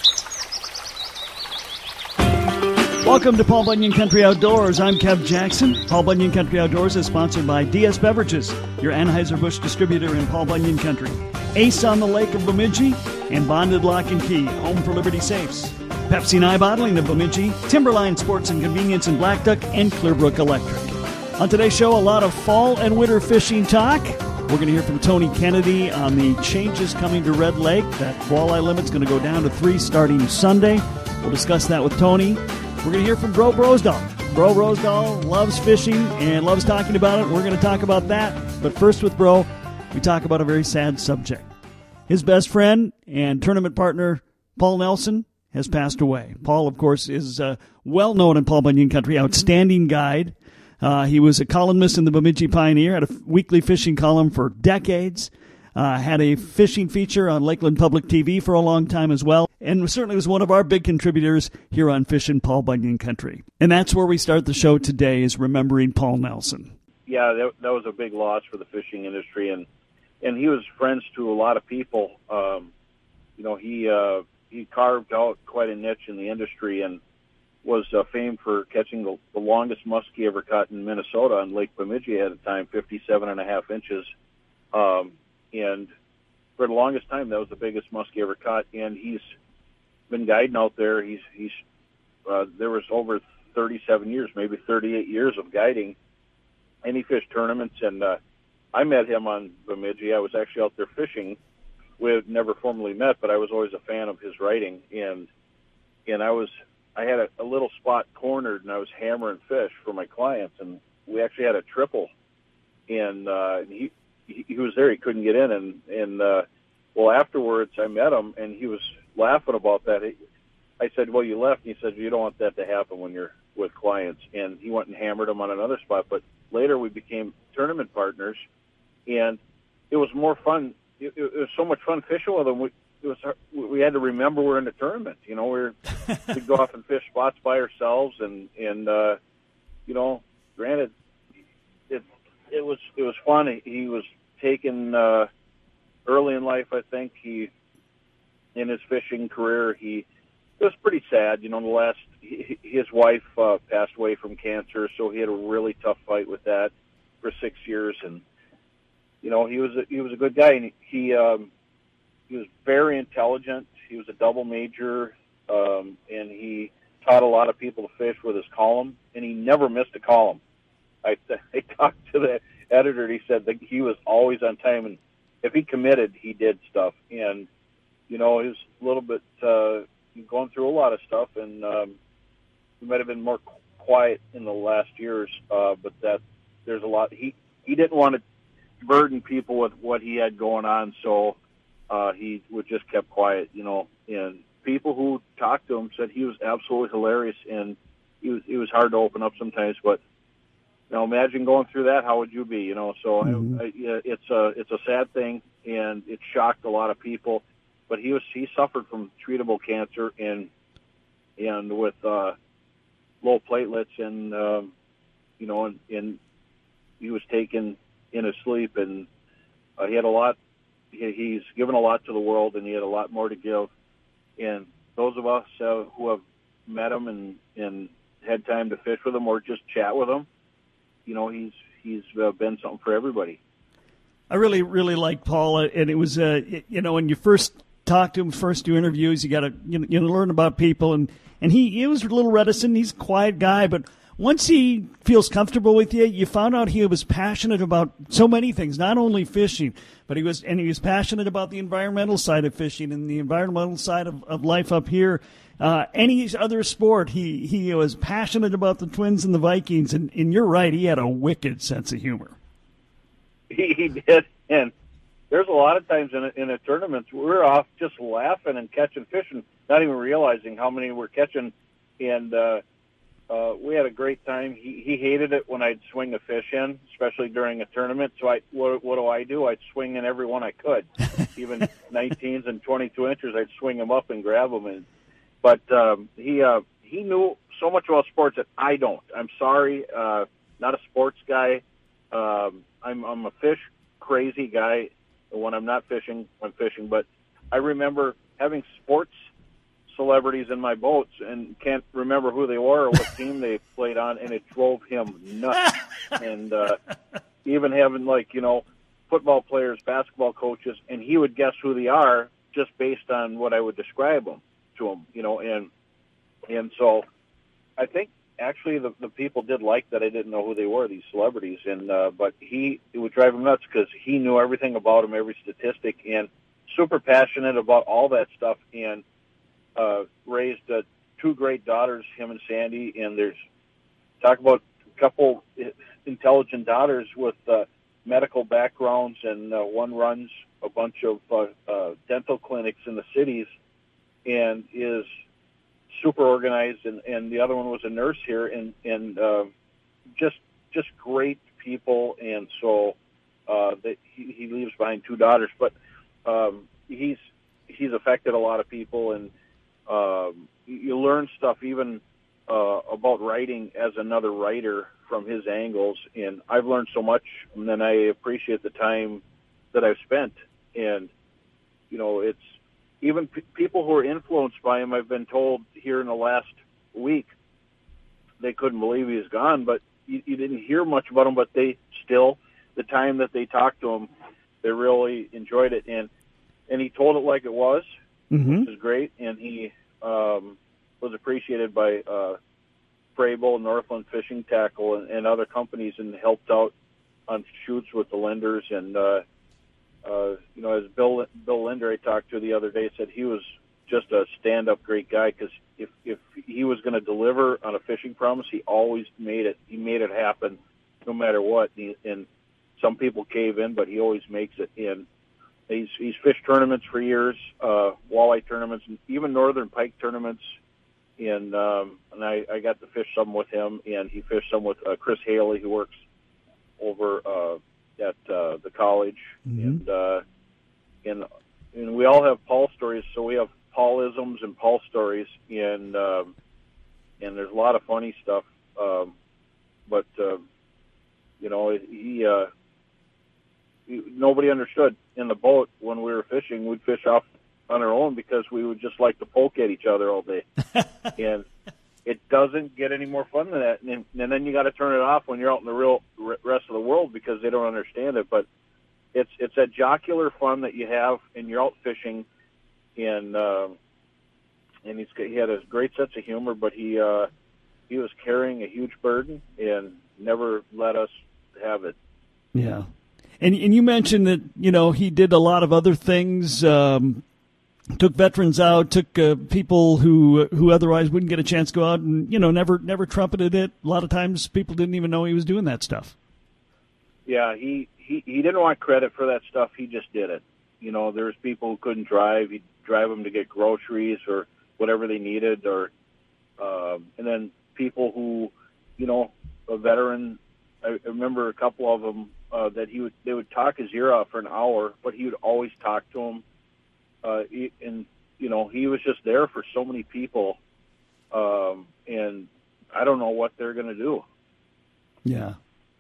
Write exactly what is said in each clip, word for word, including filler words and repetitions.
Welcome to Paul Bunyan Country Outdoors. I'm Kev Jackson. Paul Bunyan Country Outdoors is sponsored by D S Beverages, your Anheuser-Busch distributor in Paul Bunyan Country, Ace on the Lake of Bemidji, and Bonded Lock and Key, home for Liberty Safes. Pepsi and I Bottling of Bemidji, Timberline Sports and Convenience in Black Duck, and Clearbrook Electric. On today's show, a lot of fall and winter fishing talk. We're going to hear from Tony Kennedy on the changes coming to Red Lake. That walleye limit's going to go down to three starting Sunday. We'll discuss that with Tony. We're going to hear from Bro Brosdahl. Bro Brosdahl loves fishing and loves talking about it. We're going to talk about that. But first with Bro, we talk about a very sad subject. His best friend and tournament partner, Paul Nelson, has passed away. Paul, of course, is uh, well known in Paul Bunyan Country, outstanding guide. Uh, he was a columnist in the Bemidji Pioneer, had a weekly fishing column for decades, uh, had a fishing feature on Lakeland Public T V for a long time as well, and certainly was one of our big contributors here on Fishin' Paul Bunyan Country. And that's where we start the show today, is remembering Paul Nelson. Yeah, that, that was a big loss for the fishing industry, and and he was friends to a lot of people. Um, you know, he uh, he carved out quite a niche in the industry and was uh, famed for catching the, the longest muskie ever caught in Minnesota on Lake Bemidji at a time, fifty-seven and a half inches. Um, and for the longest time, that was the biggest muskie ever caught. And he's been guiding out there. He's he's uh, there was over thirty-seven years, maybe thirty-eight years of guiding. And he fished tournaments, and uh, I met him on Bemidji. I was actually out there fishing. We had never formally met, but I was always a fan of his writing. And and I was I had a, a little spot cornered, and I was hammering fish for my clients. And we actually had a triple. And uh, he, he he was there. He couldn't get in. And, and uh, well, afterwards I met him, and he was laughing about that. He, I said, well, you left. And he said, you don't want that to happen when you're with clients. And he went and hammered him on another spot. But later we became tournament partners, and it was more fun. It, it was so much fun fishing with him. We, it was we had to remember we're in the tournament. You know, we're we'd go off and fish spots by ourselves, and and uh, you know, granted, it it was it was fun. He, he was taken uh, early in life. I think he in his fishing career he it was pretty sad. You know, the last he, his wife uh, passed away from cancer, so he had a really tough fight with that for six years, and you know, he was a, he was a good guy, and he um, he was very intelligent. He was a double major, um, and he taught a lot of people to fish with his column, and he never missed a column. I, I talked to the editor, and he said that he was always on time, and if he committed, he did stuff. And, you know, he was a little bit uh, going through a lot of stuff, and um, he might have been more quiet in the last years, uh, but that there's a lot. He, he didn't want to burden people with what he had going on, so uh, he would just kept quiet, you know. And people who talked to him said he was absolutely hilarious, and he was he was hard to open up sometimes. But you know, imagine going through that. How would you be? You know, so mm-hmm. I, I, it's a it's a sad thing, and it shocked a lot of people. But he was he suffered from treatable cancer, and and with uh, low platelets, and um, you know, and, and he was taken in his sleep, and uh, he had a lot. He, he's given a lot to the world, and he had a lot more to give. And those of us uh, who have met him and, and had time to fish with him or just chat with him, you know, he's he's uh, been something for everybody. I really, really like Paul, and it was, uh, you know, when you first talk to him, first do interviews, you got to you know, you know, learn about people, and and he, he was a little reticent. He's a quiet guy, but once he feels comfortable with you, you found out he was passionate about so many things, not only fishing, but he was, and he was passionate about the environmental side of fishing and the environmental side of, of life up here. Uh, any other sport, he, he was passionate about the Twins and the Vikings, and, and you're right, he had a wicked sense of humor. He, he did, and there's a lot of times in a, in a tournament we're off just laughing and catching fish and not even realizing how many we're catching, and uh, Uh, we had a great time. He, he hated it when I'd swing a fish in, especially during a tournament. So I, what, what do I do? I'd swing in every one I could, even nineteens and twenty-two inchers. I'd swing them up and grab them. And, but um, he uh, he knew so much about sports that I don't. I'm sorry, uh, not a sports guy. Um, I'm I'm a fish crazy guy. When I'm not fishing, I'm fishing. But I remember having sports celebrities in my boats and can't remember who they were or what team they played on, and it drove him nuts. And uh, even having, like, you know, football players, basketball coaches, and he would guess who they are just based on what I would describe them to him, you know. And and so I think actually the, the people did like that I didn't know who they were, these celebrities. And uh, but he, it would drive him nuts because he knew everything about them, every statistic, and super passionate about all that stuff. And uh, raised uh, two great daughters, him and Sandy. And there's talk about a couple intelligent daughters with uh, medical backgrounds, and uh, one runs a bunch of uh, uh, dental clinics in the cities and is super organized, and, and the other one was a nurse here, and, and uh, just just great people. And so uh, that he, he leaves behind two daughters, but um, he's he's affected a lot of people, and um, you learn stuff even uh, about writing as another writer from his angles, and I've learned so much, and then I appreciate the time that I've spent. And you know, it's even p- people who are influenced by him, I've been told here in the last week, they couldn't believe he was gone, but you, you didn't hear much about him, but they still, the time that they talked to him, they really enjoyed it. And, and he told it like it was, mm-hmm. which is great. And he um, was appreciated by uh, Frable, Northland Fishing Tackle, and, and other companies, and helped out on shoots with the lenders. And, uh, Uh, you know, as Bill Bill Linder I talked to the other day said, he was just a stand-up great guy, because if if he was going to deliver on a fishing promise, he always made it. He made it happen, no matter what. And, he, and some people cave in, but he always makes it. And he's he's fished tournaments for years, uh, walleye tournaments, and even northern pike tournaments. And um, and I, I got to fish some with him, and he fished some with uh, Chris Haley, who works over. Uh, at uh, the college, mm-hmm. and uh, and and we all have Paul stories. So we have Paulisms and Paul stories, and um, and there's a lot of funny stuff. Um, but uh, you know, he, uh, he nobody understood in the boat when we were fishing. We'd fish off on our own because we would just like to poke at each other all day, and it doesn't get any more fun than that. And, and then you got to turn it off when you're out in the real rest of the world, because they don't understand it. But it's it's that jocular fun that you have, and you're out fishing. And uh, and he's he had a great sense of humor, but he uh, he was carrying a huge burden and never let us have it. Yeah, and and you mentioned that, you know, he did a lot of other things. Um, Took veterans out, took uh, people who who otherwise wouldn't get a chance to go out, and, you know, never never trumpeted it. A lot of times people didn't even know he was doing that stuff. Yeah, he, he, he didn't want credit for that stuff. He just did it. You know, there's people who couldn't drive. He'd drive them to get groceries or whatever they needed, or um, and then people who, you know, a veteran. I remember a couple of them uh, that he would they would talk his ear off for an hour, but he would always talk to them. Uh, and, you know, he was just there for so many people, um, and I don't know what they're going to do. Yeah.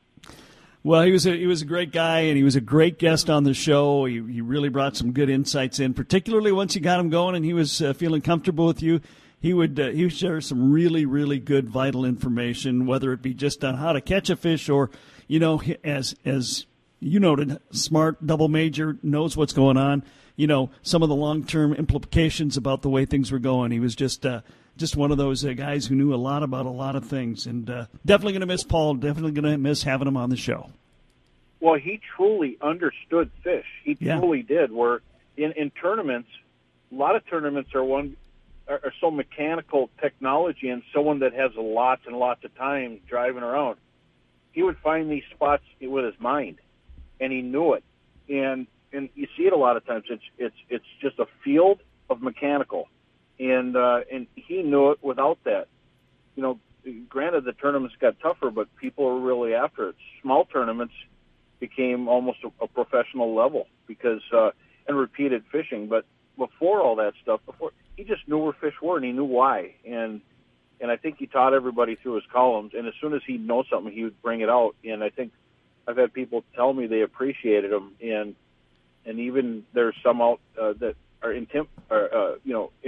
Well, he was a, he was a great guy, and he was a great guest on the show. He, he really brought some good insights in, particularly once you got him going and he was uh, feeling comfortable with you. He would uh, he would share some really, really good, vital information, whether it be just on how to catch a fish, or, you know, as as you noted, smart double major, knows what's going on. You know, some of the long-term implications about the way things were going. He was just uh, just one of those uh, guys who knew a lot about a lot of things. And uh, definitely going to miss Paul, definitely going to miss having him on the show. Well, he truly understood fish. He yeah. truly did. Where in, in tournaments, a lot of tournaments are one are, are so mechanical technology, and someone that has lots and lots of time driving around. He would find these spots with his mind, and he knew it. And And you see it a lot of times. It's it's it's just a field of mechanical, and uh, and he knew it without that. You know, granted the tournaments got tougher, but people are really after it. Small tournaments became almost a, a professional level because uh, and repeated fishing. But before all that stuff, before he just knew where fish were, and he knew why. And and I think he taught everybody through his columns. And as soon as he'd know something, he would bring it out. And I think I've had people tell me they appreciated him. And And even there's some out uh, that are intim- or, uh, you know,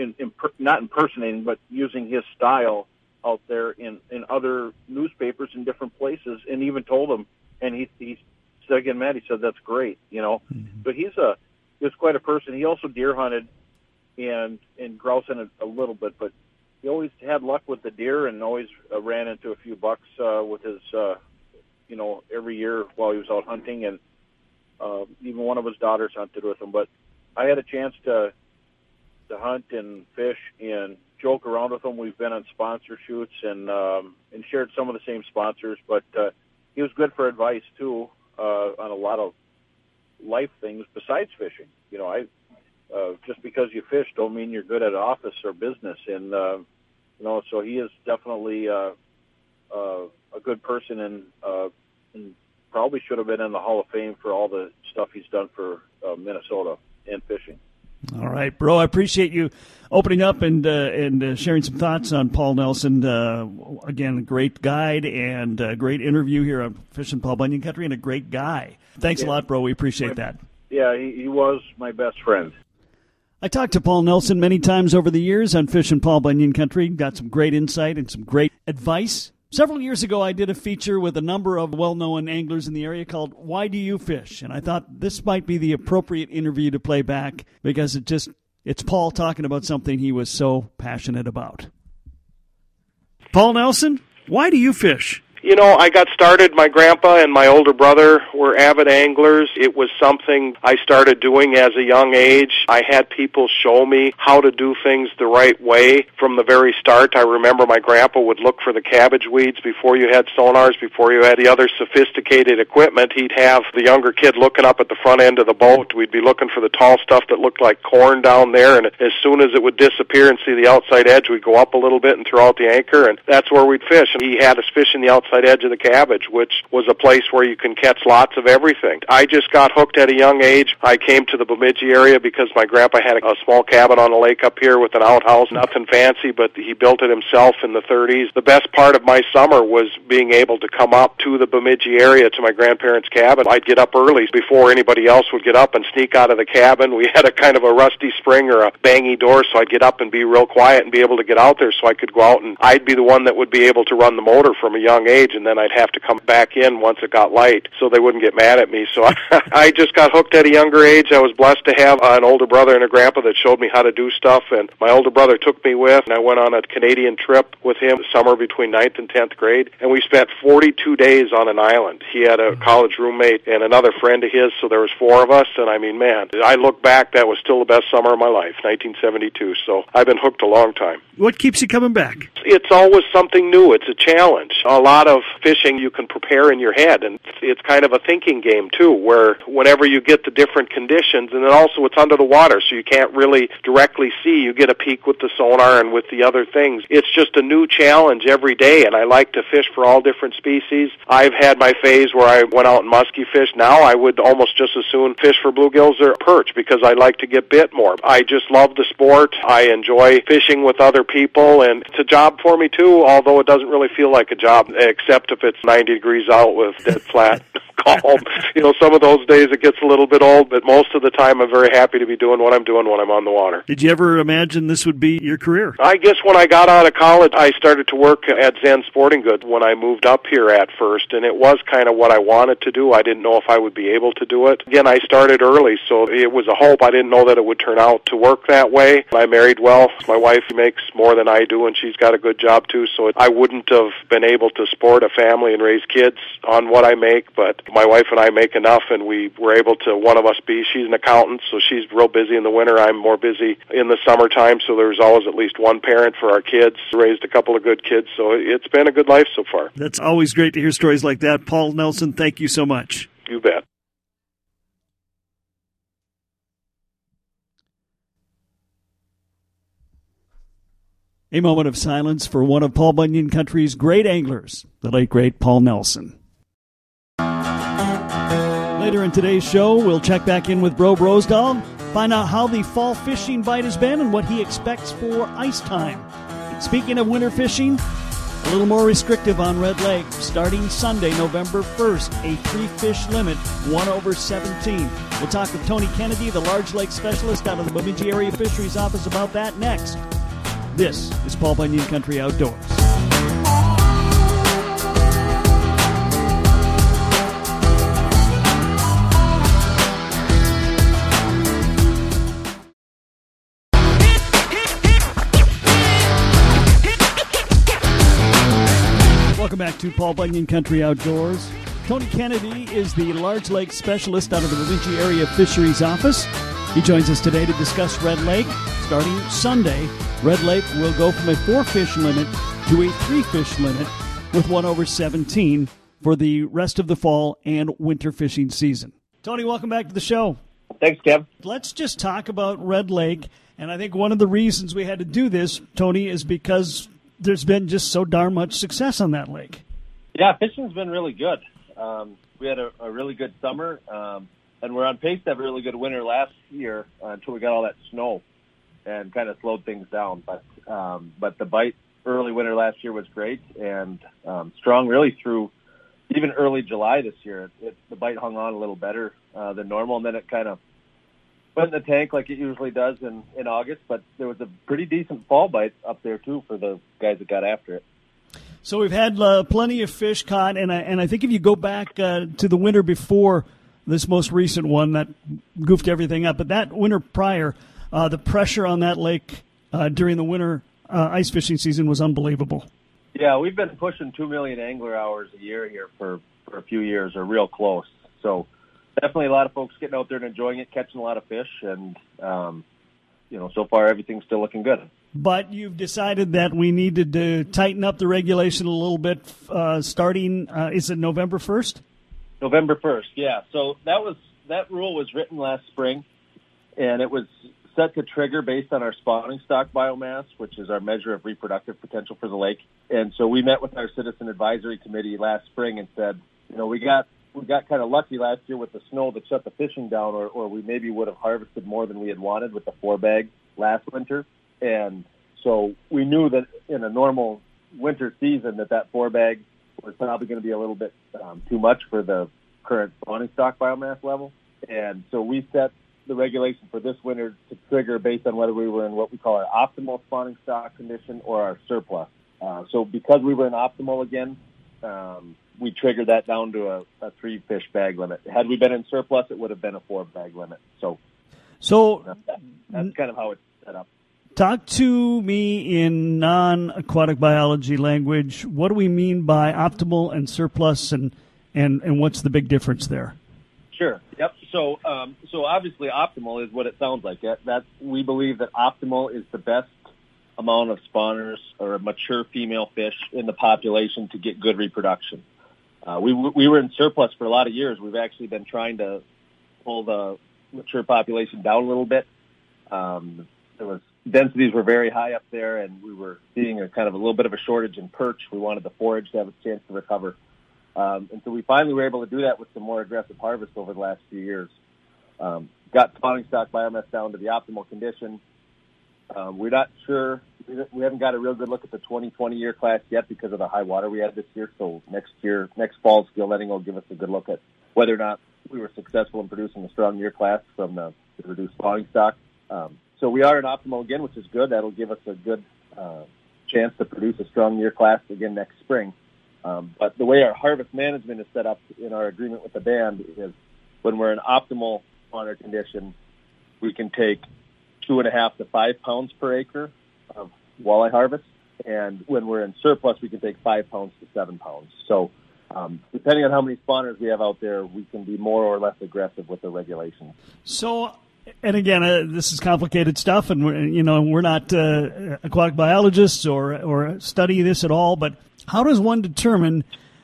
in, in, not impersonating, but using his style out there in, in other newspapers in different places, and even told him, and he, he said again, Matt, he said, that's great, you know. Mm-hmm. But he's a, he's quite a person. He also deer hunted and, and grouse hunted a little bit, but he always had luck with the deer and always uh, ran into a few bucks uh, with his, uh, you know, every year while he was out hunting, and uh, even one of his daughters hunted with him. But I had a chance to to hunt and fish and joke around with him. We've been on sponsor shoots and um, and shared some of the same sponsors, but uh, he was good for advice too uh, on a lot of life things besides fishing. You know, I uh, just because you fish don't mean you're good at office or business, and uh, you know, so he is definitely uh, uh, a good person, and, uh, and probably should have been in the Hall of Fame for all the stuff he's done for uh, Minnesota and fishing. All right, bro. I appreciate you opening up and uh, and uh, sharing some thoughts on Paul Nelson. Uh, again, a great guide and a great interview here on Fishing Paul Bunyan Country, and a great guy. Thanks yeah. a lot, bro. We appreciate my, that. Yeah, he, he was my best friend. I talked to Paul Nelson many times over the years on Fishing Paul Bunyan Country. Got some great insight and some great advice. Several years ago, I did a feature with a number of well-known anglers in the area called Why Do You Fish? And I thought this might be the appropriate interview to play back because it just it's Paul talking about something he was so passionate about. Paul Nelson, why do you fish? You know, I got started, my grandpa and my older brother were avid anglers. It was something I started doing as a young age. I had people show me how to do things the right way from the very start. I remember my grandpa would look for the cabbage weeds before you had sonars, before you had the other sophisticated equipment. He'd have the younger kid looking up at the front end of the boat. We'd be looking for the tall stuff that looked like corn down there, and as soon as it would disappear and see the outside edge, we'd go up a little bit and throw out the anchor, and that's where we'd fish. And he had us fishing the outside edge of the cabbage, which was a place where you can catch lots of everything. I just got hooked at a young age. I came to the Bemidji area because my grandpa had a, a small cabin on the lake up here with an outhouse, nothing fancy, but he built it himself in the thirties. The best part of my summer was being able to come up to the Bemidji area to my grandparents' cabin. I'd get up early before anybody else would get up and sneak out of the cabin. We had a kind of a rusty spring or a bangy door, so I'd get up and be real quiet and be able to get out there so I could go out, and I'd be the one that would be able to run the motor from a young age, and then I'd have to come back in once it got light so they wouldn't get mad at me. So I, I just got hooked at a younger age. I was blessed to have an older brother and a grandpa that showed me how to do stuff, and my older brother took me with, and I went on a Canadian trip with him summer between ninth and tenth grade, and we spent forty-two days on an island. He had a college roommate and another friend of his, so there was four of us, and I mean, man, I look back, that was still the best summer of my life, nineteen seventy-two, so I've been hooked a long time. What keeps you coming back? It's always something new. It's a challenge. A lot of fishing you can prepare in your head, and it's kind of a thinking game too, where whenever you get the different conditions, and then also it's under the water, so you can't really directly see. You get a peek with the sonar and with the other things. It's just a new challenge every day, and I like to fish for all different species. I've had my phase where I went out and musky fish. Now I would almost just as soon fish for bluegills or perch because I like to get bit more. I just love the sport. I enjoy fishing with other people, and it's a job for me too, although it doesn't really feel like a job, except if it's ninety degrees out with dead flat calm. You know, some of those days it gets a little bit old, but most of the time I'm very happy to be doing what I'm doing when I'm on the water. Did you ever imagine this would be your career? I guess when I got out of college, I started to work at Zen Sporting Goods when I moved up here at first, and it was kind of what I wanted to do. I didn't know if I would be able to do it. Again, I started early, so it was a hope. I didn't know that it would turn out to work that way. I married well. My wife makes more than I do, and she's got a good job too, so I wouldn't have been able to support a family and raise kids on what I make, but my wife and I make enough, and we were able to, one of us be, she's an accountant, so she's real busy in the winter. I'm more busy in the summertime, so there's always at least one parent for our kids. Raised a couple of good kids, so it's been a good life so far. That's always great to hear stories like that. Paul Nelson, thank you so much. You bet. A moment of silence for one of Paul Bunyan Country's great anglers, the late, great Paul Nelson. Later in today's show, we'll check back in with Bro Brosdahl, find out how the fall fishing bite has been and what he expects for ice time. Speaking of winter fishing, A little more restrictive on Red Lake. Starting Sunday, November first, a three-fish limit, one over seventeen. We'll talk with Tony Kennedy, the large lake specialist out of the Bemidji Area Fisheries Office, about that next. This is Paul Bunyan Country Outdoors. Welcome back to Paul Bunyan Country Outdoors. Tony Kennedy is the large lake specialist out of the Bemidji Area Fisheries Office. He joins us today to discuss Red Lake. Starting Sunday, Red Lake will go from a four-fish limit to a three-fish limit with one over seventeen for the rest of the fall and winter fishing season. Tony, welcome back to the show. Thanks, Kev. Let's just talk about Red Lake. And I think one of the reasons we had to do this, Tony, is because there's been just so darn much success on that lake. Yeah, fishing's been really good. Um, we had a, a really good summer, um, and we're on pace to have a really good winter last year uh, until we got all that snow and kind of slowed things down. But um, but the bite early winter last year was great and um, strong really through even early July this year. It, the bite hung on a little better uh, than normal, and then it kind of went in the tank like it usually does in, in August, but there was a pretty decent fall bite up there, too, for the guys that got after it. So we've had uh, plenty of fish caught, and I, and I think if you go back uh, to the winter before this most recent one, that goofed everything up, but that winter prior, uh, the pressure on that lake uh, during the winter uh, ice fishing season was unbelievable. Yeah, we've been pushing two million angler hours a year here for, for a few years, or real close, so definitely a lot of folks getting out there and enjoying it, catching a lot of fish, and, um, you know, so far everything's still looking good. But you've decided that we needed to tighten up the regulation a little bit uh, starting, uh, is it November first? November first, yeah. So that was that rule was written last spring, and it was set to trigger based on our spawning stock biomass, which is our measure of reproductive potential for the lake. And so we met with our citizen advisory committee last spring and said, you know, we got we got kind of lucky last year with the snow that shut the fishing down, or, or we maybe would have harvested more than we had wanted with the four bag last winter. And so we knew that in a normal winter season that that four bag was probably going to be a little bit um, too much for the current spawning stock biomass level. And so we set the regulation for this winter to trigger based on whether we were in what we call our optimal spawning stock condition or our surplus. Uh, so because we were in optimal again, um, we triggered that down to a, a three fish bag limit. Had we been in surplus, it would have been a four bag limit. So, so that, that's kind of how it's set up. Talk to me in non-aquatic biology language. What do we mean by optimal and surplus, and, and, and what's the big difference there? Sure. Yep. So, um, so obviously, optimal is what it sounds like. That, that we believe that optimal is the best amount of spawners or mature female fish in the population to get good reproduction. Uh, we we were in surplus for a lot of years. We've actually been trying to pull the mature population down a little bit. Um, there was densities were very high up there, and we were seeing a kind of a little bit of a shortage in perch. We wanted the forage to have a chance to recover. Um, and so we finally were able to do that with some more aggressive harvest over the last few years. Um, got spawning stock biomass down to the optimal condition. Um, we're not sure. We haven't got a real good look at the twenty twenty year class yet because of the high water we had this year. So next year, next fall's gill netting will give us a good look at whether or not we were successful in producing a strong year class from the, the reduced spawning stock. Um, so we are in optimal again, which is good. That'll give us a good uh, chance to produce a strong year class again next spring. Um, but the way our harvest management is set up in our agreement with the band is when we're in optimal spawner condition, we can take two and a half to five pounds per acre of walleye harvest. And when we're in surplus, we can take five pounds to seven pounds. So um, depending on how many spawners we have out there, we can be more or less aggressive with the regulations. So, and again, uh, this is complicated stuff, and we're, you know, we're not uh, aquatic biologists or, or study this at all, but how does one determine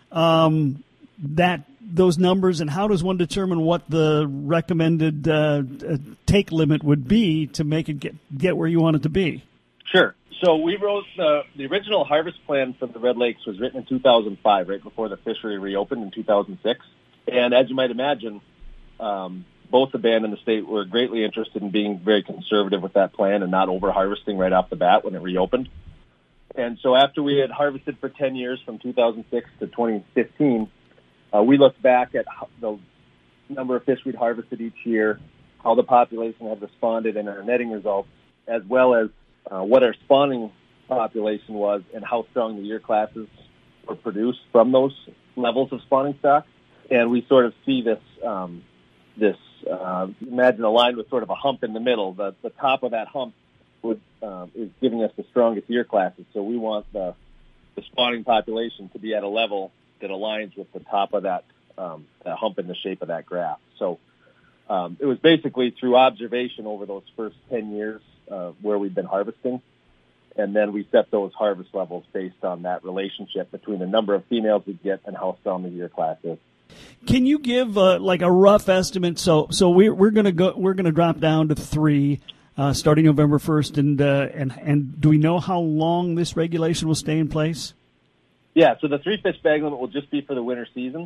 um, that those numbers, and how does one determine what the recommended uh, take limit would be to make it get, get where you want it to be? Sure. So we wrote the, the original harvest plan for the Red Lakes was written in two thousand five, right before the fishery reopened in two thousand six. And as you might imagine, um, both the band and the state were greatly interested in being very conservative with that plan and not over-harvesting right off the bat when it reopened. And so after we had harvested for ten years, from two thousand six to twenty fifteen, uh, we looked back at the number of fish we'd harvested each year, how the population had responded in our netting results, as well as uh, what our spawning population was and how strong the year classes were produced from those levels of spawning stock. And we sort of see this, um, this uh, imagine a line with sort of a hump in the middle. The, the top of that hump would, uh, is giving us the strongest year classes. So we want the, the spawning population to be at a level that aligns with the top of that, um, that hump in the shape of that graph. So um, it was basically through observation over those first ten years uh, where we've been harvesting. And then we set those harvest levels based on that relationship between the number of females we get and how strong the year class is. Can you give uh, like a rough estimate? So, so we're we're gonna go we're gonna drop down to three uh, starting November first, and uh, and and do we know how long this regulation will stay in place? Yeah, so the three fish bag limit will just be for the winter season.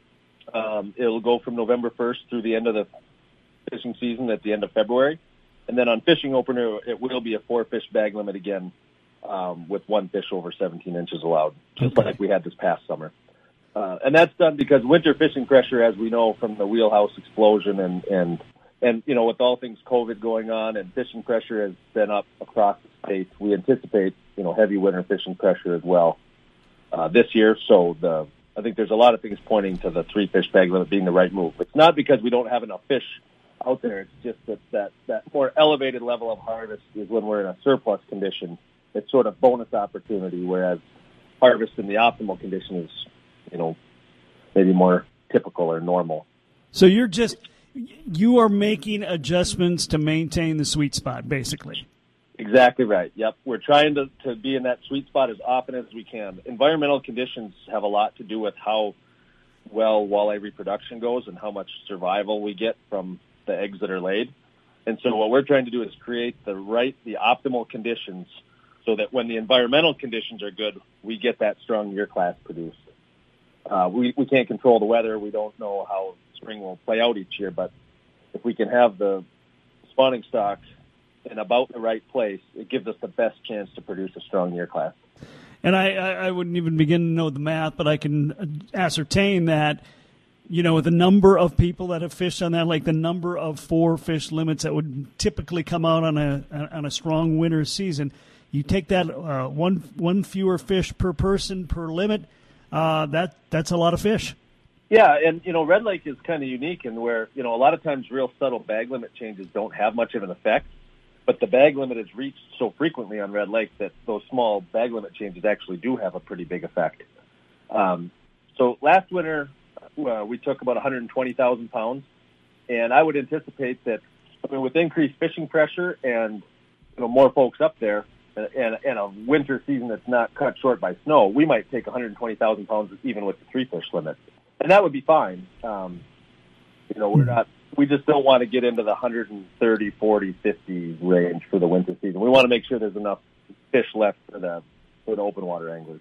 Um, it'll go from November first through the end of the fishing season at the end of February. And then on fishing opener, it will be a four fish bag limit again, um, with one fish over seventeen inches allowed, just okay. like we had this past summer. Uh, and that's done because winter fishing pressure, as we know from the wheelhouse explosion and, and, and, you know, with all things COVID going on and fishing pressure has been up across the state, we anticipate, you know, heavy winter fishing pressure as well, uh, this year. So the, I think there's a lot of things pointing to the three fish bag limit being the right move. It's not because we don't have enough fish out there. It's just that, that that more elevated level of harvest is when we're in a surplus condition. It's sort of bonus opportunity, whereas harvest in the optimal condition is, you know, maybe more typical or normal. So you're just, you are making adjustments to maintain the sweet spot, basically. Exactly right. Yep. We're trying to, to be in that sweet spot as often as we can. Environmental conditions have a lot to do with how well walleye reproduction goes and how much survival we get from the eggs that are laid. And so what we're trying to do is create the right, the optimal conditions so that when the environmental conditions are good, we get that strong year class produced. Uh, we, we can't control the weather. We don't know how spring will play out each year, but if we can have the spawning stock in about the right place, it gives us the best chance to produce a strong year class. And I, I wouldn't even begin to know the math, but I can ascertain that, you know, the number of people that have fished on that lake, the number of four fish limits that would typically come out on a on a strong winter season, you take that uh, one one fewer fish per person per limit, uh, that that's a lot of fish. Yeah, and, you know, Red Lake is kind of unique in where, you know, a lot of times real subtle bag limit changes don't have much of an effect, but the bag limit is reached so frequently on Red Lake that those small bag limit changes actually do have a pretty big effect. Um, so last winter, uh, we took about one hundred twenty thousand pounds, and I would anticipate that, I mean, with increased fishing pressure and, you know, more folks up there, and, and a winter season that's not cut short by snow, we might take one hundred twenty thousand pounds even with the three fish limit. And that would be fine. Um, you know, we're not, we just don't want to get into the one thirty, forty, fifty range for the winter season. We want to make sure there's enough fish left for the, for the open water anglers.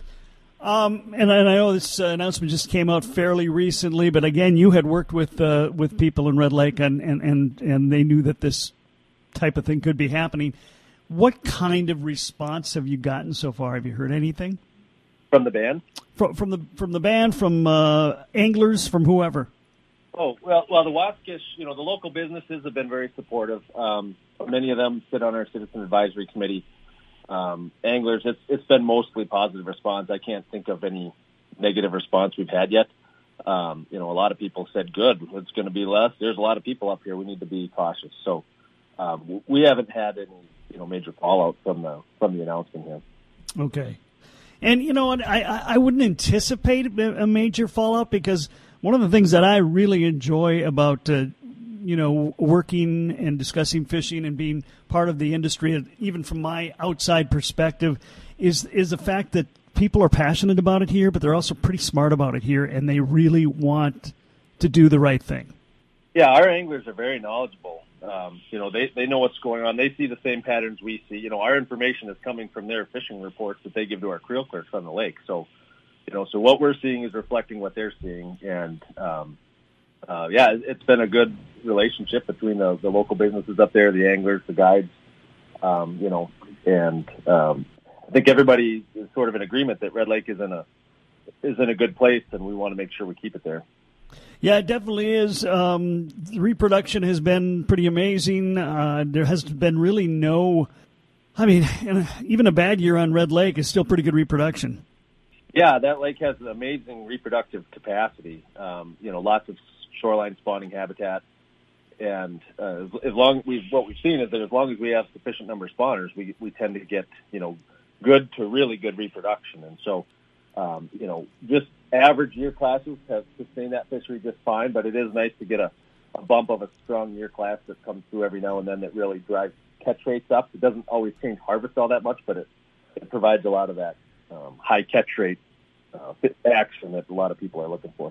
Um, and, and I know this uh, announcement just came out fairly recently, but again, you had worked with uh, with people in Red Lake, and, and, and, and they knew that this type of thing could be happening. What kind of response have you gotten so far? Have you heard anything? From the band? From, from the from the band, from uh, anglers, from whoever. Oh, well, well, the Waskish, you know, the local businesses have been very supportive. Um, many of them sit on our citizen advisory committee. Um, anglers, it's it's been mostly positive response. I can't think of any negative response we've had yet. Um, you know, a lot of people said, good, it's going to be less. There's a lot of people up here. We need to be cautious. So um, we haven't had any, you know, major fallout from the from the announcement here. Okay. And, you know, I, I wouldn't anticipate a major fallout because one of the things that I really enjoy about, uh, you know, working and discussing fishing and being part of the industry, even from my outside perspective, is is the fact that people are passionate about it here, but they're also pretty smart about it here, and they really want to do the right thing. Yeah, our anglers are very knowledgeable. Um, you know, they, they know what's going on. They see the same patterns we see. You know, our information is coming from their fishing reports that they give to our creel clerks on the lake. So, you know, so what we're seeing is reflecting what they're seeing. And, um, uh, yeah, it's been a good relationship between the, the local businesses up there, the anglers, the guides, um, you know, and, um, I think everybody is sort of in agreement that Red Lake is in a is in a good place, and we want to make sure we keep it there. Yeah, it definitely is. Um, the reproduction has been pretty amazing. Uh, there has been really no, I mean, even a bad year on Red Lake is still pretty good reproduction. Yeah, that lake has an amazing reproductive capacity. Um, you know, lots of shoreline spawning habitat, and uh, as, as long we what we've seen is that as long as we have sufficient number of spawners, we we tend to get you know good to really good reproduction. And so, um, you know, just average year classes have sustained that fishery just fine. But it is nice to get a, a bump of a strong year class that comes through every now and then that really drives catch rates up. It doesn't always change harvest all that much, but it, it provides a lot of that um, high catch rate uh, action that a lot of people are looking for.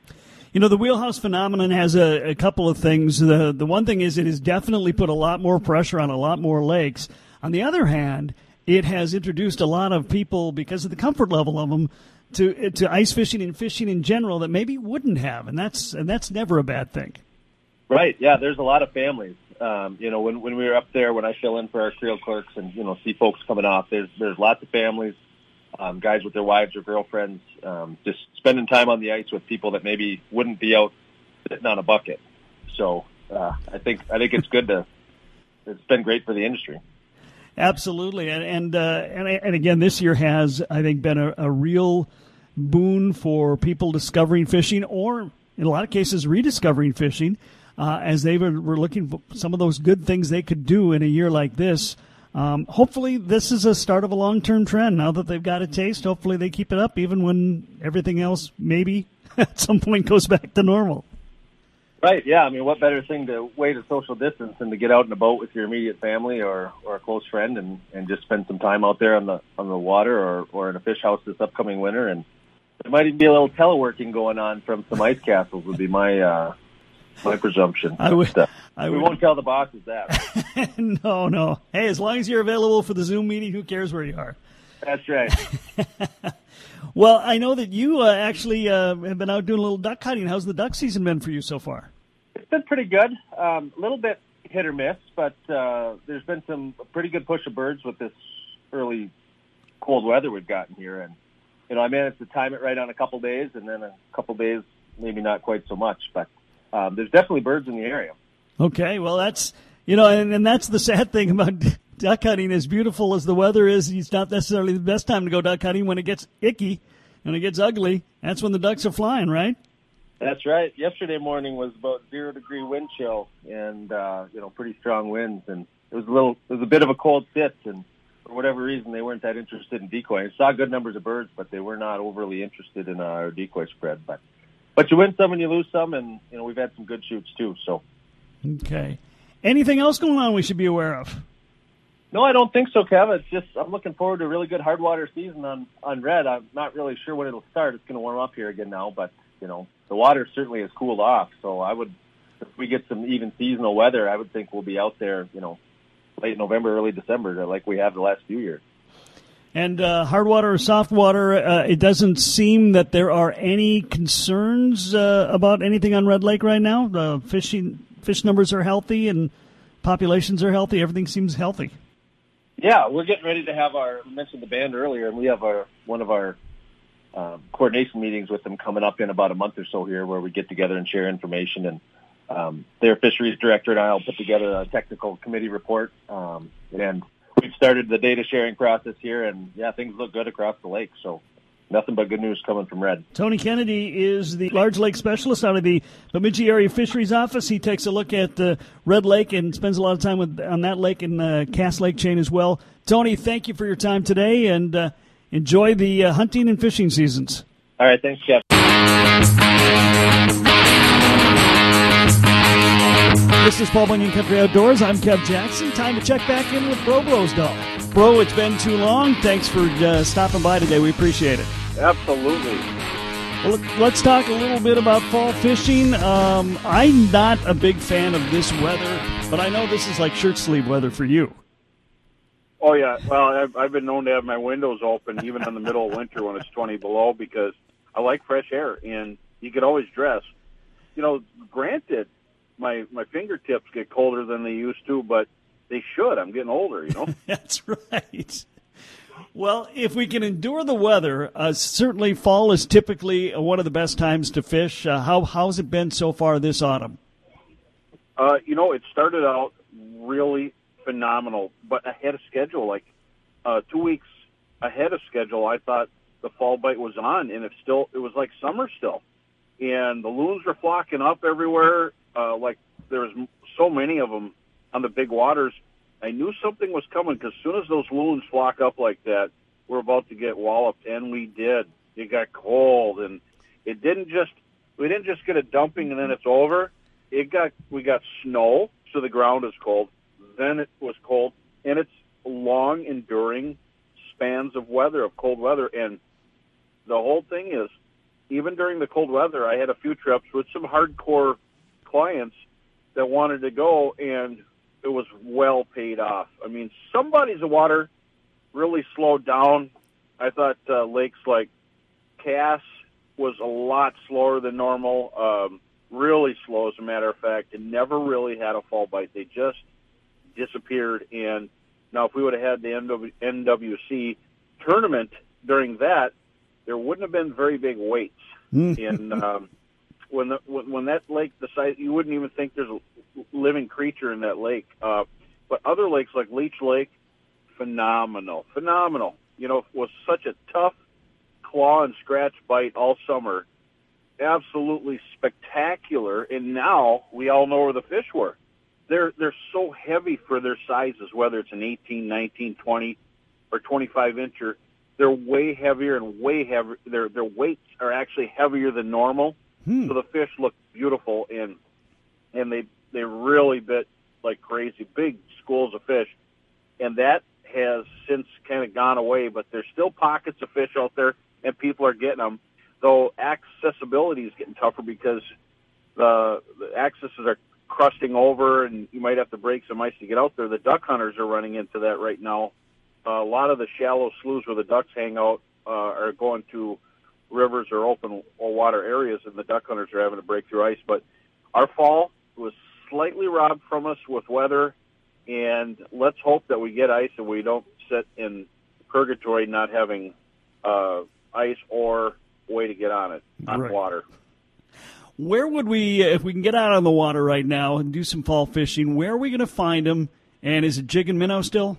You know, the wheelhouse phenomenon has a, a couple of things. The the one thing is it has definitely put a lot more pressure on a lot more lakes. On the other hand, it has introduced a lot of people, because of the comfort level of them, to to ice fishing and fishing in general that maybe wouldn't have, and that's and that's never a bad thing. Right. Yeah, there's a lot of families. Um, you know, when when we were up there, when I fill in for our creel clerks and, you know, see folks coming off, there's there's lots of families. Um, guys with their wives or girlfriends, um, just spending time on the ice with people that maybe wouldn't be out sitting on a bucket. So uh, I think I think it's good to. It's been great for the industry. Absolutely, and and uh, and, and again, this year has, I think, been a, a real boon for people discovering fishing, or in a lot of cases rediscovering fishing, uh, as they were, were looking for some of those good things they could do in a year like this. Um, hopefully this is a start of a long-term trend. Now that they've got a taste, hopefully they keep it up even when everything else maybe at some point goes back to normal. Right, yeah. I mean, what better thing to way to social distance than to get out in a boat with your immediate family or, or a close friend and, and just spend some time out there on the on the water or, or in a fish house this upcoming winter. And there might even be a little teleworking going on from some ice castles would be my uh, my presumption. I would, but, uh, I we would. won't tell the bosses that. Right? no, no. Hey, as long as you're available for the Zoom meeting, who cares where you are? That's right. Well, I know that you uh, actually uh, have been out doing a little duck hunting. How's the duck season been for you so far? It's been pretty good. A um, little bit hit or miss, but uh, there's been some pretty good push of birds with this early cold weather we've gotten here. And, you know, I managed to time it right on a couple days, and then a couple days maybe not quite so much. But um, there's definitely birds in the area. Okay, well, that's, you know, and, and that's the sad thing about duck hunting. As beautiful as the weather is, it's not necessarily the best time to go duck hunting. When it gets icky and it gets ugly, that's when the ducks are flying, right? That's right. Yesterday morning was about zero degree wind chill and, uh, you know, pretty strong winds. And it was a little, it was a bit of a cold sit. And for whatever reason, they weren't that interested in decoying. I saw good numbers of birds, but they were not overly interested in our decoy spread. But, but you win some and you lose some. And, you know, we've had some good shoots too. So. Okay. Anything else going on we should be aware of? No, I don't think so, Kev. It's just I'm looking forward to a really good hard water season on, on Red. I'm not really sure when it'll start. It's going to warm up here again now, but, you know, the water certainly has cooled off. So I would, if we get some even seasonal weather, I would think we'll be out there, you know, late November, early December, like we have the last few years. And uh, hard water or soft water, uh, it doesn't seem that there are any concerns uh, about anything on Red Lake right now. The fishing fish numbers are healthy and populations are healthy. Everything seems healthy. Yeah, we're getting ready to have our, I mentioned the band earlier, and we have our one of our um, coordination meetings with them coming up in about a month or so here where we get together and share information. And um, their fisheries director and I will put together a technical committee report. Um, and we've started the data sharing process here, and, yeah, things look good across the lake. So nothing but good news coming from Red. Tony Kennedy is the large lake specialist out of the Bemidji Area Fisheries Office. He takes a look at uh, Red Lake and spends a lot of time with, on that lake and the uh, Cass Lake chain as well. Tony, thank you for your time today, and uh, enjoy the uh, hunting and fishing seasons. All right, thanks, Jeff. This is Paul Bunyan Country Outdoors. I'm Kev Jackson. Time to check back in with Bro Brosdahl. Bro, it's been too long. Thanks for uh, stopping by today. We appreciate it. Absolutely. Well, let's talk a little bit about fall fishing. Um, I'm not a big fan of this weather, but I know this is like shirt sleeve weather for you. Oh, yeah. Well, I've, I've been known to have my windows open even in the middle of winter when it's twenty below because I like fresh air, and you could always dress. You know, granted, my my fingertips get colder than they used to, but they should. I'm getting older, you know. That's right. Well, if we can endure the weather, uh, certainly fall is typically one of the best times to fish. Uh, how how's it been so far this autumn? Uh, you know, it started out really phenomenal, but ahead of schedule. Like uh, two weeks ahead of schedule, I thought the fall bite was on, and it still it was like summer still, and the loons were flocking up everywhere. Uh, like there was so many of them on the big waters. I knew something was coming because as soon as those loons flock up like that, we're about to get walloped, and we did. It got cold, and it didn't just we didn't just get a dumping and then it's over. It got we got snow, so the ground is cold. Then it was cold, and it's long, enduring spans of weather, of cold weather. And the whole thing is, even during the cold weather, I had a few trips with some hardcore clients that wanted to go, and it was well paid off. I mean, some bodies of water really slowed down. I thought uh, lakes like Cass was a lot slower than normal, um, really slow, as a matter of fact, and never really had a fall bite. They just disappeared. And now if we would have had the N W C tournament during that, there wouldn't have been very big weights. and um, when, the, when when that lake, the size, you wouldn't even think there's a living creature in that lake. Uh, but other lakes like Leech Lake, phenomenal, phenomenal. You know, it was such a tough claw and scratch bite all summer. Absolutely spectacular. And now we all know where the fish were. They're they're so heavy for their sizes, whether it's an eighteen, nineteen, twenty, or twenty-five incher. They're way heavier and way heavier. Their their weights are actually heavier than normal. Hmm. So the fish look beautiful, and and they they really bit like crazy, big schools of fish. And that has since kind of gone away, but there's still pockets of fish out there, and people are getting them. Though accessibility is getting tougher because the, the accesses are crusting over, and you might have to break some ice to get out there. The duck hunters are running into that right now. Uh, a lot of the shallow sloughs where the ducks hang out uh, are going to rivers or open water areas, and the duck hunters are having to break through ice. But our fall was slightly robbed from us with weather, and let's hope that we get ice and we don't sit in purgatory not having uh, ice or way to get on it, on right. water. Where would we, if we can get out on the water right now and do some fall fishing, where are we going to find them? And is it jig and minnow still?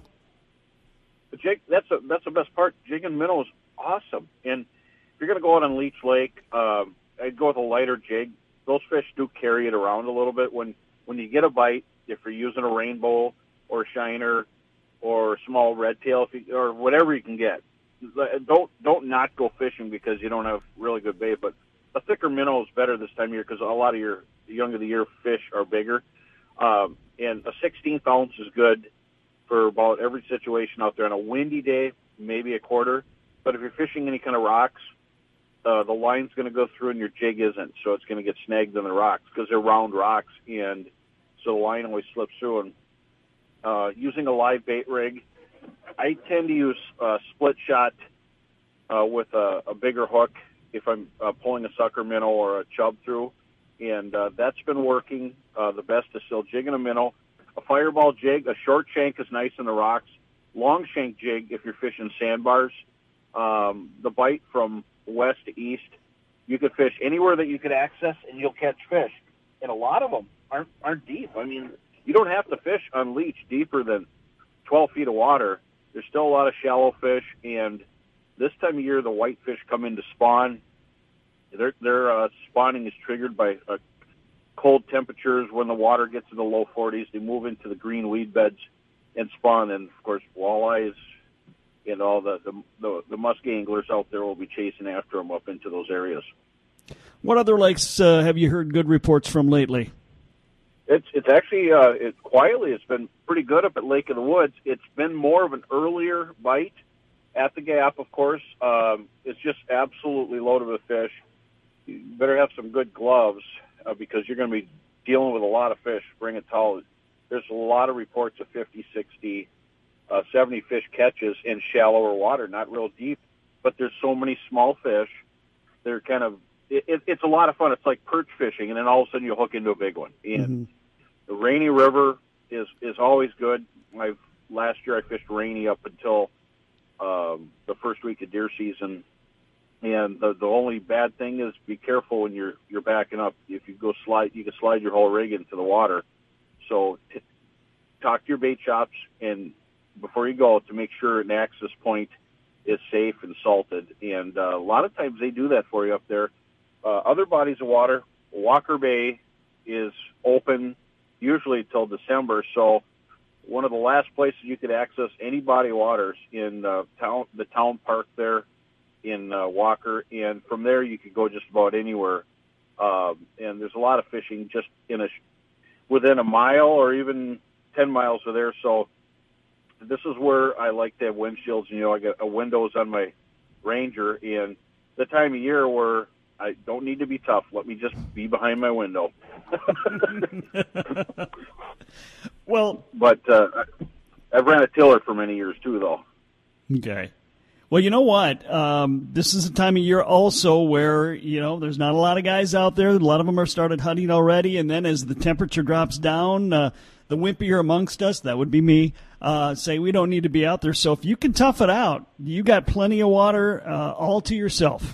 The jig, that's a, that's the best part. Jig and minnow is awesome. And if you're going to go out on Leech Lake, um, I'd go with a lighter jig. Those fish do carry it around a little bit. When when you get a bite, if you're using a rainbow or a shiner or a small red tail, if you, or whatever you can get, don't don't not go fishing because you don't have really good bait. But a thicker minnow is better this time of year because a lot of your young of the year fish are bigger. Um, and a sixteenth ounce is good for about every situation out there. On a windy day, maybe a quarter. But if you're fishing any kind of rocks, uh, the line's going to go through and your jig isn't, so it's going to get snagged in the rocks because they're round rocks, and so the line always slips through. And uh, using a live bait rig, I tend to use a split shot uh, with a, a bigger hook if I'm uh, pulling a sucker minnow or a chub through, and uh, that's been working. Uh, the best is still jigging a minnow. A fireball jig, a short shank is nice in the rocks. Long shank jig if you're fishing sandbars. Um, the bite from west to east, you could fish anywhere that you could access, and you'll catch fish. And a lot of them aren't aren't deep. I mean, you don't have to fish on Leech deeper than twelve feet of water. There's still a lot of shallow fish, and this time of year, the whitefish come in to spawn. Their their uh, spawning is triggered by uh, cold temperatures. When the water gets in the low forties, they move into the green weed beds and spawn. And of course, walleyes and all the the, the, the musk anglers out there will be chasing after them up into those areas. What other lakes uh, have you heard good reports from lately? It's it's actually uh, it, quietly it's been pretty good up at Lake of the Woods. It's been more of an earlier bite at the Gap, of course. Um, it's just absolutely loaded with fish. You better have some good gloves uh, because you're going to be dealing with a lot of fish. Bring a towel. There's a lot of reports of fifty, sixty, uh, seventy fish catches in shallower water, not real deep. But there's so many small fish. They're kind of it, it, it's a lot of fun. It's like perch fishing, and then all of a sudden you hook into a big one. And mm-hmm. the Rainy River is is always good. I've last year I fished Rainy up until um, the first week of deer season. And the the only bad thing is be careful when you're you're backing up. If you go slide, you can slide your whole rig into the water. So t- talk to your bait shops and before you go to make sure an access point is safe and salted. And uh, a lot of times they do that for you up there. Uh, other bodies of water, Walker Bay is open usually till December. So one of the last places you could access any body of waters in uh, town, the town park there in uh, Walker, and from there you could go just about anywhere. Um, and there's a lot of fishing just in a within a mile or even ten miles of there. So this is where I like to have windshields. You know, I got a windows on my Ranger, and the time of year where I don't need to be tough. Let me just be behind my window. Well, but uh, I've ran a tiller for many years too, though. Okay. Well, you know what? Um, this is a time of year also where, you know, there's not a lot of guys out there. A lot of them are started hunting already. And then as the temperature drops down, uh, the wimpier amongst us, that would be me, uh, say we don't need to be out there. So if you can tough it out, you got plenty of water uh, all to yourself.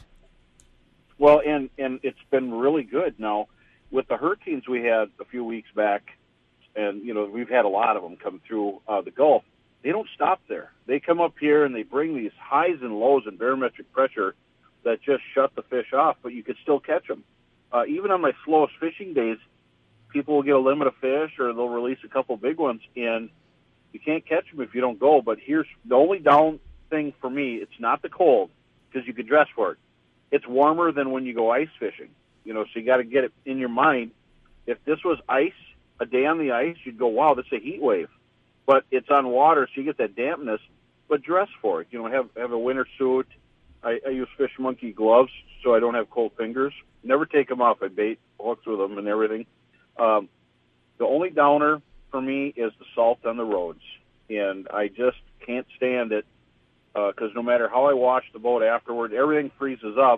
Well, and, and it's been really good. Now, with the hurricanes we had a few weeks back, and, you know, we've had a lot of them come through uh, the Gulf, they don't stop there. They come up here and they bring these highs and lows in barometric pressure that just shut the fish off, but you could still catch them. Uh, even on my slowest fishing days, people will get a limit of fish or they'll release a couple big ones, and you can't catch them if you don't go. But here's the only down thing for me. It's not the cold, because you could dress for it. It's warmer than when you go ice fishing. You know, so you got to get it in your mind. If this was ice, a day on the ice, you'd go, wow, that's a heat wave. But it's on water, so you get that dampness. But dress for it. You know, have have a winter suit. I, I use Fish Monkey gloves so I don't have cold fingers. Never take them off. I bait hooks with them and everything. Um, the only downer for me is the salt on the roads, and I just can't stand it because uh, no matter how I wash the boat afterward, everything freezes up.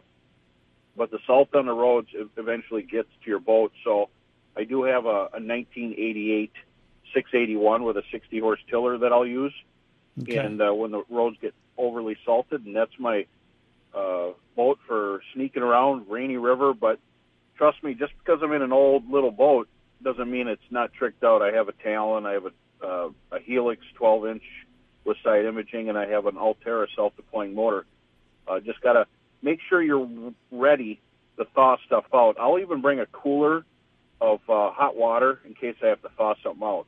But the salt on the roads eventually gets to your boat. So I do have a, a nineteen eighty-eight six eighty-one with a sixty horse tiller that I'll use. Okay. And uh, when the roads get overly salted, and that's my uh, boat for sneaking around Rainy River. But trust me, just because I'm in an old little boat doesn't mean it's not tricked out. I have a Talon, I have a, uh, a Helix twelve inch with side imaging, and I have an Altera self-deploying motor. Uh, just got to make sure you're ready to thaw stuff out. I'll even bring a cooler of uh, hot water in case I have to thaw something out.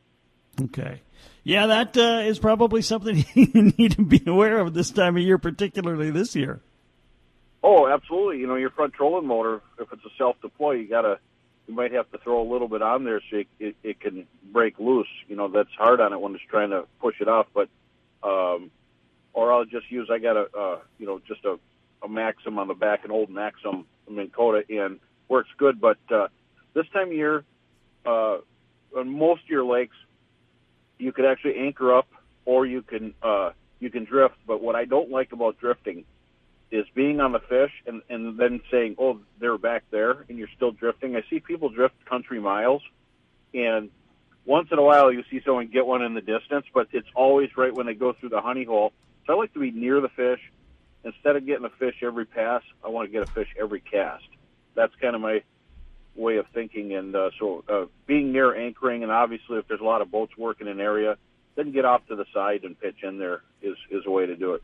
Okay. Yeah, that uh, is probably something you need to be aware of this time of year, particularly this year. Oh, absolutely. You know, your front trolling motor, if it's a self-deploy, you gotta, you might have to throw a little bit on there so it, it, it can break loose. You know, that's hard on it when it's trying to push it off. But, um, or I'll just use, I got a, uh, you know, just a, a Maxim on the back, an old Maxim Minn Kota, and works good. But uh, this time of year, uh, on most of your lakes, you could actually anchor up, or you can uh, you can drift. But what I don't like about drifting is being on the fish and, and then saying, oh, they're back there, and you're still drifting. I see people drift country miles, and once in a while you see someone get one in the distance, but it's always right when they go through the honey hole. So I like to be near the fish. Instead of getting a fish every pass, I want to get a fish every cast. That's kind of my way of thinking. And uh, so uh, being near anchoring, and obviously if there's a lot of boats working in an area, then get off to the side and pitch in there is, is a way to do it.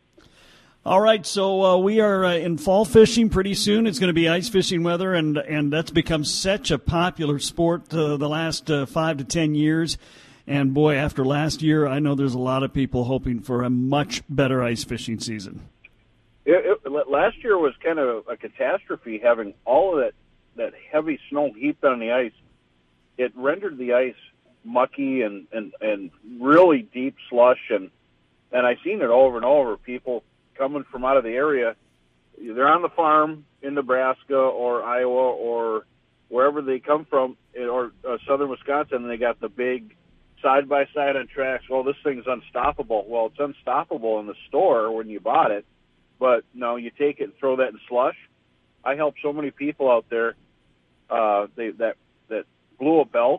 All right, so uh, we are uh, in fall fishing pretty soon. It's going to be ice fishing weather, and, and that's become such a popular sport uh, the last uh, five to ten years. And, boy, after last year, I know there's a lot of people hoping for a much better ice fishing season. It, it, last year was kind of a catastrophe, having all of that that heavy snow heaped on the ice. It rendered the ice mucky and, and, and really deep slush. And, and I've seen it over and over. People coming from out of the area, they're on the farm in Nebraska or Iowa or wherever they come from, or uh, southern Wisconsin, and they got the big side-by-side on tracks. Well, this thing's unstoppable. Well, it's unstoppable in the store when you bought it, but no, you take it and throw that in slush. I help so many people out there. Uh, they that that blew a belt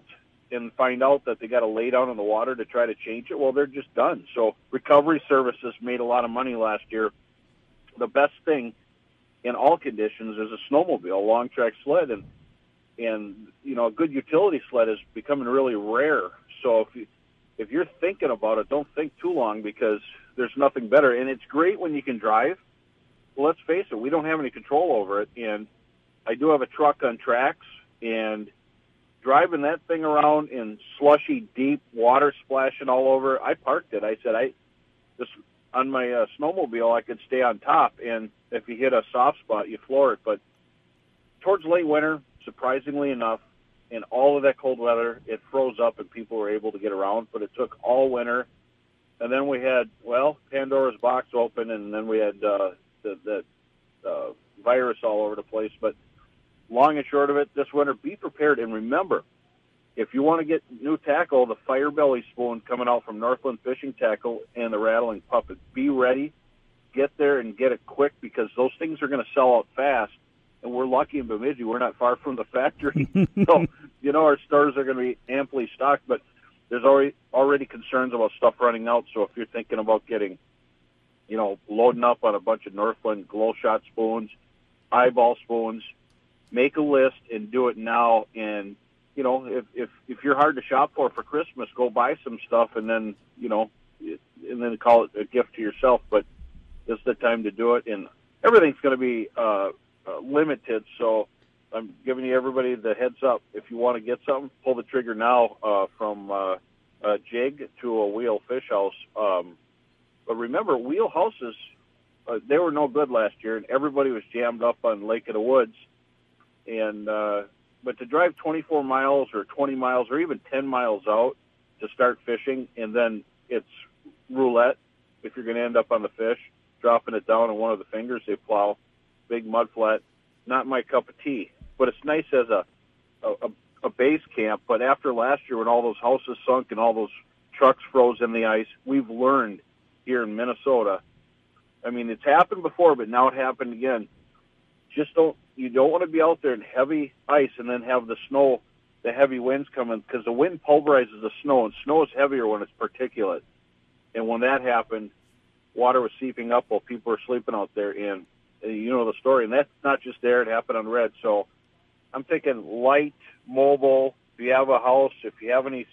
and find out that they got to lay down in the water to try to change it, well, they're just done. So recovery services made a lot of money last year. The best thing in all conditions is a snowmobile, a long track sled, and and you know a good utility sled is becoming really rare. So if you if you're thinking about it, don't think too long, because there's nothing better. And it's great when you can drive. Well, let's face it, we don't have any control over it. And I do have a truck on tracks, and driving that thing around in slushy, deep water splashing all over, I parked it. I said, I this on my uh, snowmobile, I could stay on top, and if you hit a soft spot, you floor it. But towards late winter, surprisingly enough, in all of that cold weather, it froze up and people were able to get around. But it took all winter, and then we had, well, Pandora's box open, and then we had uh, the, the uh, virus all over the place. But long and short of it, this winter, be prepared. And remember, if you want to get new tackle, the Fire Belly spoon coming out from Northland Fishing Tackle and the Rattling Puppet, be ready. Get there and get it quick, because those things are going to sell out fast. And we're lucky in Bemidji, we're not far from the factory. So, you know, our stores are going to be amply stocked, but there's already already concerns about stuff running out. So if you're thinking about getting, you know, loading up on a bunch of Northland glow shot spoons, eyeball spoons, make a list and do it now. And, you know, if, if, if you're hard to shop for for Christmas, go buy some stuff and then, you know, and then call it a gift to yourself. But this is the time to do it. And everything's going to be uh, uh, limited. So I'm giving you everybody the heads up. If you want to get something, pull the trigger now uh, from uh, a jig to a wheel fish house. Um, but remember, wheel houses, uh, they were no good last year, and everybody was jammed up on Lake of the Woods. And uh, but to drive twenty-four miles or twenty miles or even ten miles out to start fishing, and then it's roulette if you're going to end up on the fish, dropping it down in one of the fingers they plow, big mud flat, not my cup of tea. But it's nice as a, a, a base camp. But after last year when all those houses sunk and all those trucks froze in the ice, we've learned here in Minnesota. I mean, it's happened before, but now it happened again. Just don't, you don't want to be out there in heavy ice and then have the snow, the heavy winds coming, because the wind pulverizes the snow, and snow is heavier when it's particulate. And when that happened, water was seeping up while people were sleeping out there, and uh, you know the story. And that's not just there; it happened on Red. So I'm thinking light, mobile. If you have a house, if you have any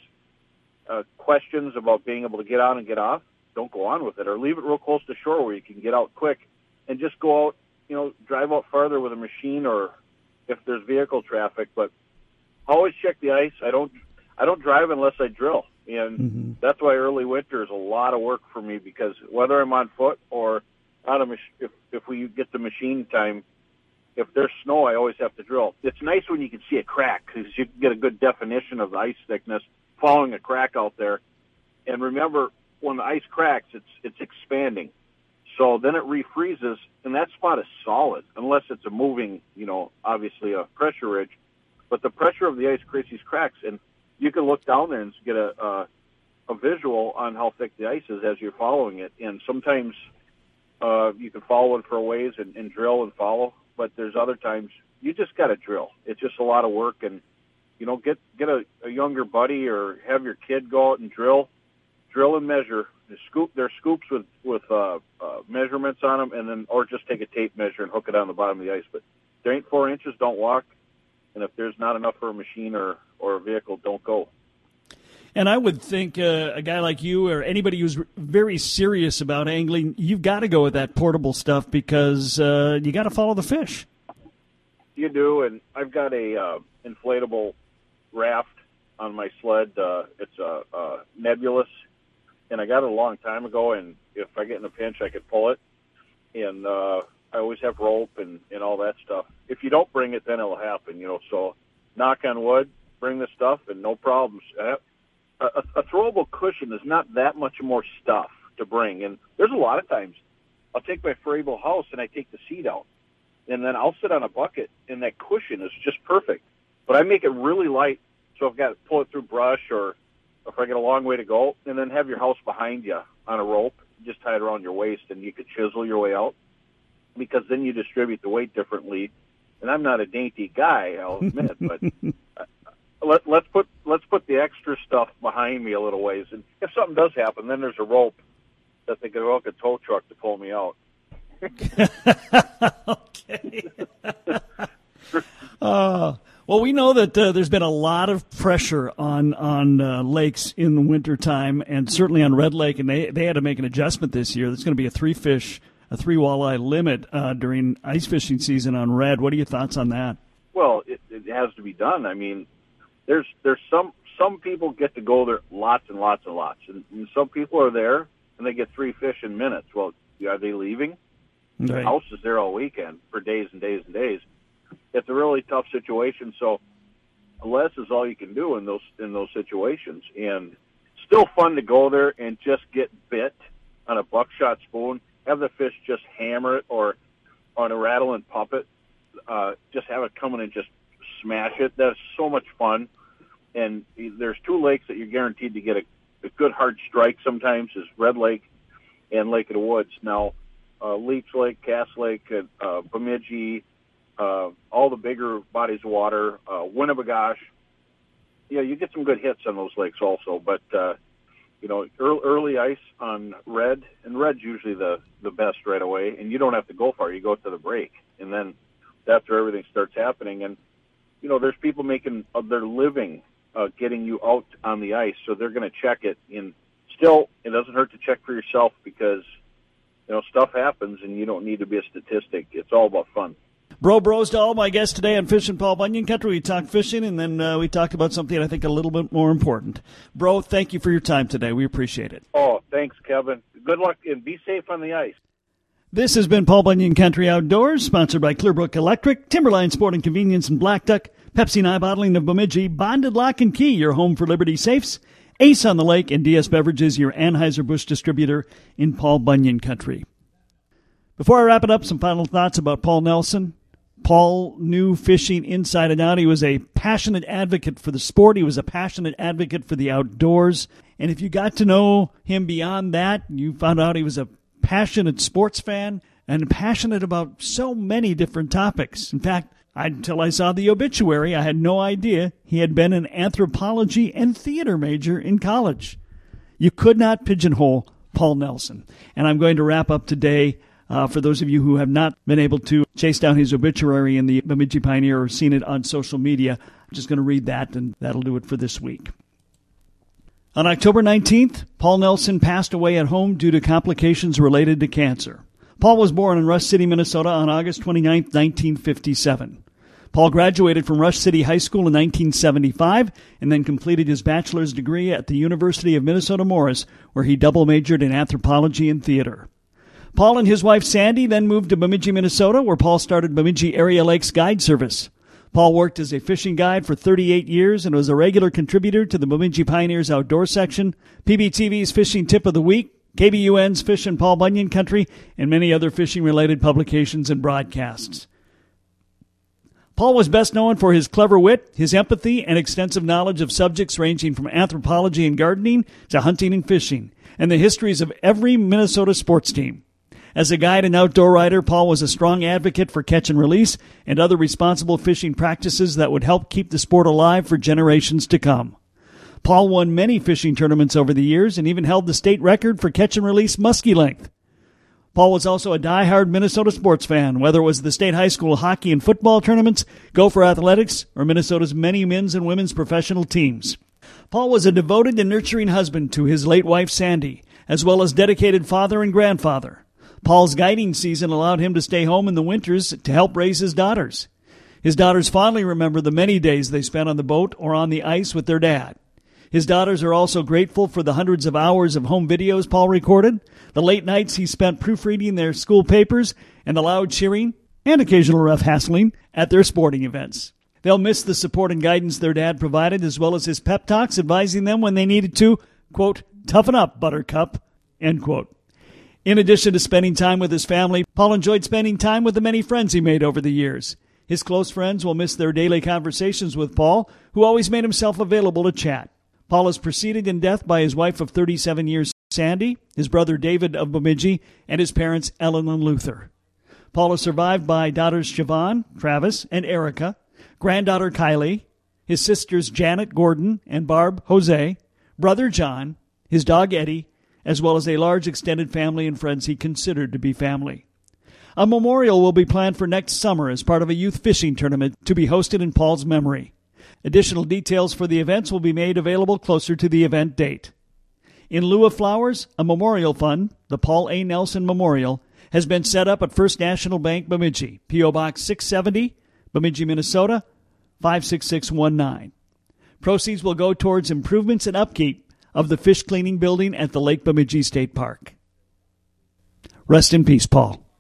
uh, questions about being able to get on and get off, don't go on with it, or leave it real close to shore where you can get out quick, and just go out. You know, drive out farther with a machine, or if there's vehicle traffic. But always check the ice. I don't, I don't drive unless I drill, and mm-hmm. that's why early winter is a lot of work for me, because whether I'm on foot or on a mach- if if we get the machine time, if there's snow, I always have to drill. It's nice when you can see a crack, because you can get a good definition of the ice thickness following a crack out there. And remember, when the ice cracks, it's it's expanding. So then it refreezes, and that spot is solid, unless it's a moving, you know, obviously a pressure ridge. But the pressure of the ice creates these cracks, and you can look down there and get a, a, a visual on how thick the ice is as you're following it. And sometimes uh, you can follow it for a ways and, and drill and follow, but there's other times you just got to drill. It's just a lot of work, and, you know, get, get a, a younger buddy or have your kid go out and drill, drill and measure. The scoop, there's scoops with with uh, uh, measurements on them, and then or just take a tape measure and hook it on the bottom of the ice. But if there ain't four inches, don't walk. And if there's not enough for a machine or, or a vehicle, don't go. And I would think uh, a guy like you or anybody who's very serious about angling, you've got to go with that portable stuff, because uh, you got to follow the fish. You do, and I've got a uh, inflatable raft on my sled. Uh, it's a, a Nebulous. And I got it a long time ago, and if I get in a pinch, I could pull it. And uh, I always have rope and, and all that stuff. If you don't bring it, then it'll happen, you know. So knock on wood, bring the stuff, and no problems. A, a, a throwable cushion is not that much more stuff to bring. And there's a lot of times I'll take my Frable house and I take the seat out. And then I'll sit on a bucket, and that cushion is just perfect. But I make it really light, so I've got to pull it through brush, or if I get a long way to go, and then have your house behind you on a rope, just tie it around your waist, and you could chisel your way out, because then you distribute the weight differently. And I'm not a dainty guy, I'll admit, but let, let's put let's put the extra stuff behind me a little ways, and if something does happen, then there's a rope that they could hook a tow truck to pull me out. Okay. uh, well, we know that uh, there's been a lot of pressure on on uh, lakes in the wintertime, and certainly on Red Lake, and they they had to make an adjustment this year. There's going to be a three fish, a three walleye limit uh, during ice fishing season on Red. What are your thoughts on that? Well, it, it has to be done. I mean, there's there's some some people get to go there lots and lots and lots, and, and some people are there and they get three fish in minutes. Well, are they leaving? Right. The house is there all weekend for days and days and days. It's a really tough situation. So less is all you can do in those in those situations. And still fun to go there and just get bit on a buckshot spoon. Have the fish just hammer it, or on a rattle and puppet. Uh, just have it come in and just smash it. That's so much fun. And there's two lakes that you're guaranteed to get a, a good hard strike sometimes, is Red Lake and Lake of the Woods. Now, uh, Leech Lake, Cass Lake, uh, Bemidji, uh, all the bigger bodies of water, uh, Winnebagosh. Yeah, you get some good hits on those lakes also. But, uh, you know, early, early ice on Red, and Red's usually the, the best right away, and you don't have to go far. You go to the break, and then that's where everything starts happening. And, you know, there's people making uh, their living uh, getting you out on the ice, so they're going to check it. And still, it doesn't hurt to check for yourself, because, you know, stuff happens, and you don't need to be a statistic. It's all about fun. Bro Brosdahl, my guest today on Fishin' Paul Bunyan Country. We talked fishing, and then uh, we talked about something I think a little bit more important. Bro, thank you for your time today. We appreciate it. Oh, thanks, Kevin. Good luck, and be safe on the ice. This has been Paul Bunyan Country Outdoors, sponsored by Clearbrook Electric, Timberline Sport and Convenience in Black Duck, Pepsi and I Bottling of Bemidji, Bonded Lock and Key, your home for Liberty Safes, Ace on the Lake, and D S Beverages, your Anheuser-Busch distributor in Paul Bunyan Country. Before I wrap it up, some final thoughts about Paul Nelson. Paul knew fishing inside and out. He was a passionate advocate for the sport. He was a passionate advocate for the outdoors. And if you got to know him beyond that, you found out he was a passionate sports fan and passionate about so many different topics. In fact, until I saw the obituary, I had no idea he had been an anthropology and theater major in college. You could not pigeonhole Paul Nelson. And I'm going to wrap up today. Uh, for those of you who have not been able to chase down his obituary in the Bemidji Pioneer or seen it on social media, I'm just going to read that, and that'll do it for this week. On October nineteenth, Paul Nelson passed away at home due to complications related to cancer. Paul was born in Rush City, Minnesota on August twenty-ninth, nineteen fifty-seven. Paul graduated from Rush City High School in nineteen seventy-five and then completed his bachelor's degree at the University of Minnesota-Morris, where he double majored in anthropology and theater. Paul and his wife Sandy then moved to Bemidji, Minnesota, where Paul started Bemidji Area Lakes Guide Service. Paul worked as a fishing guide for thirty-eight years and was a regular contributor to the Bemidji Pioneers Outdoor section, P B T V's Fishing Tip of the Week, K B U N's Fishin' Paul Bunyan Country, and many other fishing-related publications and broadcasts. Paul was best known for his clever wit, his empathy, and extensive knowledge of subjects ranging from anthropology and gardening to hunting and fishing, and the histories of every Minnesota sports team. As a guide and outdoor writer, Paul was a strong advocate for catch and release and other responsible fishing practices that would help keep the sport alive for generations to come. Paul won many fishing tournaments over the years and even held the state record for catch and release muskie length. Paul was also a diehard Minnesota sports fan, whether it was the state high school hockey and football tournaments, Gopher Athletics, or Minnesota's many men's and women's professional teams. Paul was a devoted and nurturing husband to his late wife Sandy, as well as dedicated father and grandfather. Paul's guiding season allowed him to stay home in the winters to help raise his daughters. His daughters fondly remember the many days they spent on the boat or on the ice with their dad. His daughters are also grateful for the hundreds of hours of home videos Paul recorded, the late nights he spent proofreading their school papers, and the loud cheering and occasional rough hassling at their sporting events. They'll miss the support and guidance their dad provided, as well as his pep talks advising them when they needed to, quote, toughen up, buttercup, end quote. In addition to spending time with his family, Paul enjoyed spending time with the many friends he made over the years. His close friends will miss their daily conversations with Paul, who always made himself available to chat. Paul is preceded in death by his wife of thirty-seven years, Sandy, his brother David of Bemidji, and his parents Ellen and Luther. Paul is survived by daughters Siobhan, Travis, and Erica, granddaughter Kylie, his sisters Janet Gordon and Barb Jose, brother John, his dog Eddie, as well as a large extended family and friends he considered to be family. A memorial will be planned for next summer as part of a youth fishing tournament to be hosted in Paul's memory. Additional details for the events will be made available closer to the event date. In lieu of flowers, a memorial fund, the Paul A. Nelson Memorial, has been set up at First National Bank, Bemidji, P O. Box six seventy, Bemidji, Minnesota, five six six one nine. Proceeds will go towards improvements and upkeep of the fish cleaning building at the Lake Bemidji State Park. Rest in peace, Paul.